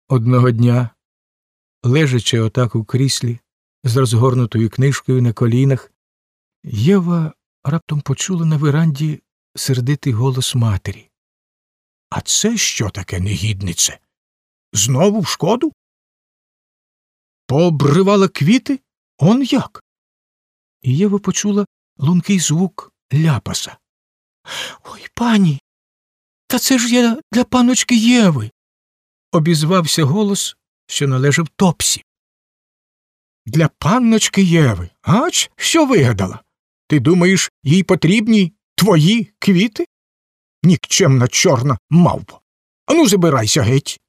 Одного дня, лежачи отак у кріслі з розгорнутою книжкою на колінах, Єва раптом почула на веранді сердитий голос матері. — А це що таке, негіднице? Знову в шкоду? Пообривала квіти? Он як? І Єва почула лункий звук ляпаса. — Ой, пані, та це ж я для паночки Єви! — обізвався голос, що належав Топсі. — Для панночки Єви? Ач, що вигадала? Ти думаєш, їй потрібні твої квіти? Нікчемна чорна мавпа! Ану, забирайся геть!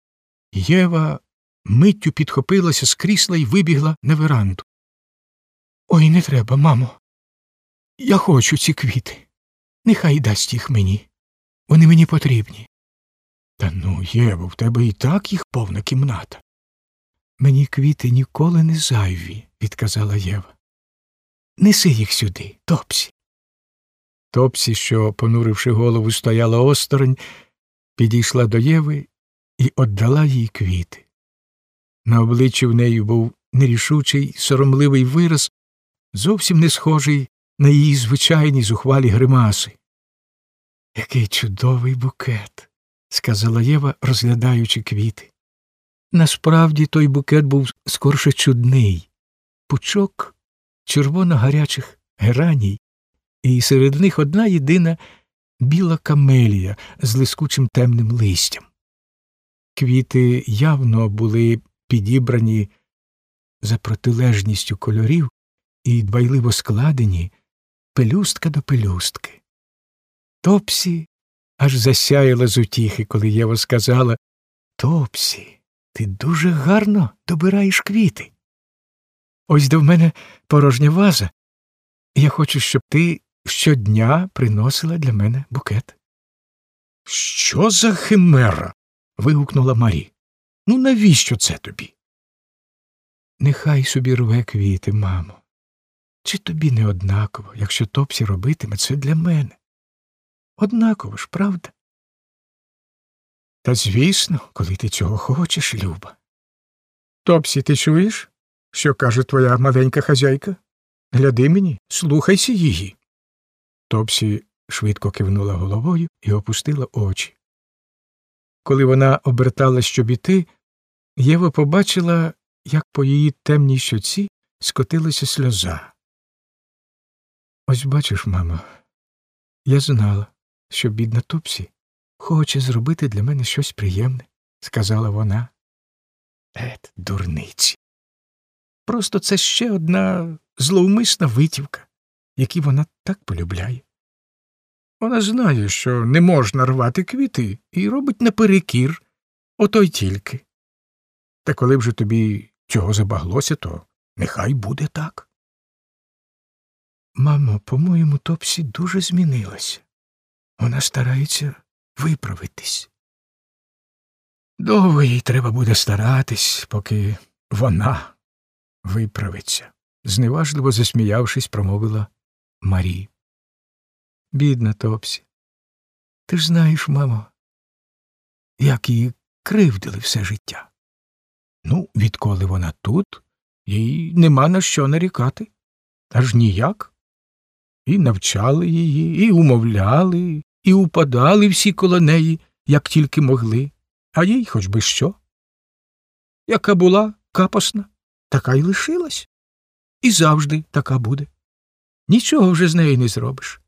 Єва миттю підхопилася з крісла і вибігла на веранду. — Ой, не треба, мамо. Я хочу ці квіти. Нехай дасть їх мені. Вони мені потрібні. — Та ну, Єво, в тебе і так їх повна кімната. — Мені квіти ніколи не зайві, — відказала Єва. — Неси їх сюди, Топсі. Топсі, що, понуривши голову, стояла осторонь, підійшла до Єви і віддала їй квіти. На обличчі в неї був нерішучий, соромливий вираз, зовсім не схожий на її звичайні зухвалі гримаси. — Який чудовий букет! — сказала Єва, розглядаючи квіти. Насправді той букет був скорше чудний. Пучок червоно-гарячих гераній, і серед них одна єдина біла камелія з лискучим темним листям. Квіти явно були підібрані за протилежністю кольорів і дбайливо складені пелюстка до пелюстки. Топсі аж засяяла з утіхи, коли Єва сказала: «Топсі, ти дуже гарно добираєш квіти. Ось до мене порожня ваза, і я хочу, щоб ти щодня приносила для мене букет». «Що за химера?» – вигукнула Марі. «Ну навіщо це тобі?» «Нехай собі рве квіти, мамо. Чи тобі не однаково, якщо Топсі робитиме це для мене? Однаково ж, правда?» «Та звісно, коли ти цього хочеш, Люба. Топсі, ти чуєш, що каже твоя маленька хазяйка? Гляди мені, слухайся її». Топсі швидко кивнула головою і опустила очі. Коли вона оберталась, щоб іти, Єва побачила, як по її темній щоці скотилася сльоза. «Ось бачиш, мамо, я знала, що бідна Топсі хоче зробити для мене щось приємне», – сказала вона. Дурниці. Просто це ще одна зловмисна витівка, які вона так полюбляє. Вона знає, що не можна рвати квіти, і робить наперекір, ото й тільки. Та коли вже тобі цього забаглося, то нехай буде так». «Мамо, по-моєму, Топсі дуже змінилася. Вона старається виправитись». «Довго їй треба буде старатись, поки вона виправиться», – зневажливо засміявшись, промовила Марі. «Бідна Топсі. Ти ж знаєш, мамо, як її кривдили все життя. Ну, відколи вона тут, їй нема на що нарікати. Аж ніяк. І навчали її, і умовляли, і упадали всі коло неї, як тільки могли. А їй хоч би що. Яка була капосна, така й лишилась. І завжди така буде. Нічого вже з нею не зробиш.